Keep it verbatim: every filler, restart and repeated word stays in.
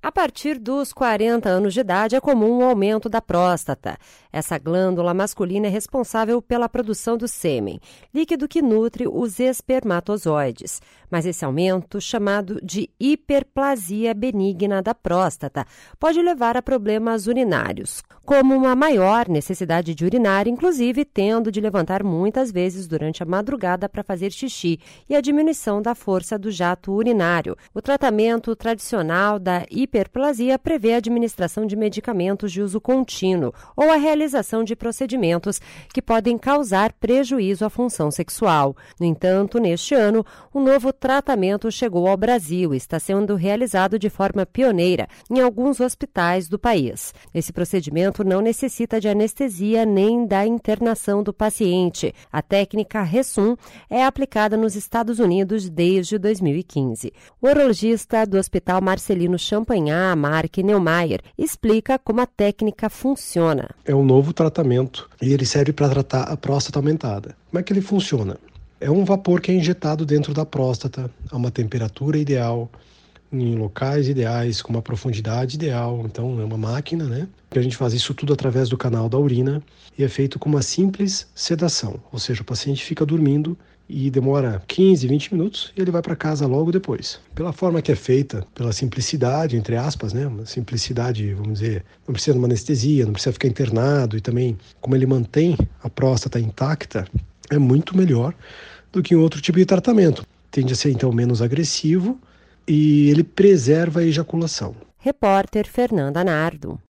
A partir dos quarenta anos de idade é comum o aumento da próstata. Essa glândula masculina é responsável pela produção do sêmen, líquido que nutre os espermatozoides. Mas esse aumento, chamado de hiperplasia benigna da próstata, pode levar a problemas urinários, como uma maior necessidade de urinar, inclusive tendo de levantar muitas vezes durante a madrugada para fazer xixi, e a diminuição da força do jato urinário. O tratamento tradicional da hiperplasia prevê a administração de medicamentos de uso contínuo ou a realização de procedimentos que podem causar prejuízo à função sexual. No entanto, neste ano, um novo tratamento chegou ao Brasil e está sendo realizado de forma pioneira em alguns hospitais do país. Esse procedimento não necessita de anestesia nem da internação do paciente. A técnica Ressum é aplicada nos Estados Unidos desde dois mil e quinze. O urologista do Hospital Marcelino Champagnat, Mark Neumayer, explica como a técnica funciona. É um novo tratamento e ele serve para tratar a próstata aumentada. Como é que ele funciona? É um vapor que é injetado dentro da próstata a uma temperatura ideal, em locais ideais, com uma profundidade ideal. Então é uma máquina, né? Que a gente faz isso tudo através do canal da urina e é feito com uma simples sedação, ou seja, o paciente fica dormindo e demora quinze, vinte minutos e ele vai para casa logo depois. Pela forma que é feita, pela simplicidade, entre aspas, né? Uma simplicidade, vamos dizer, não precisa de uma anestesia, não precisa ficar internado e também como ele mantém a próstata intacta, é muito melhor do que um outro tipo de tratamento. Tende a ser então menos agressivo e ele preserva a ejaculação. Repórter Fernanda Nardo.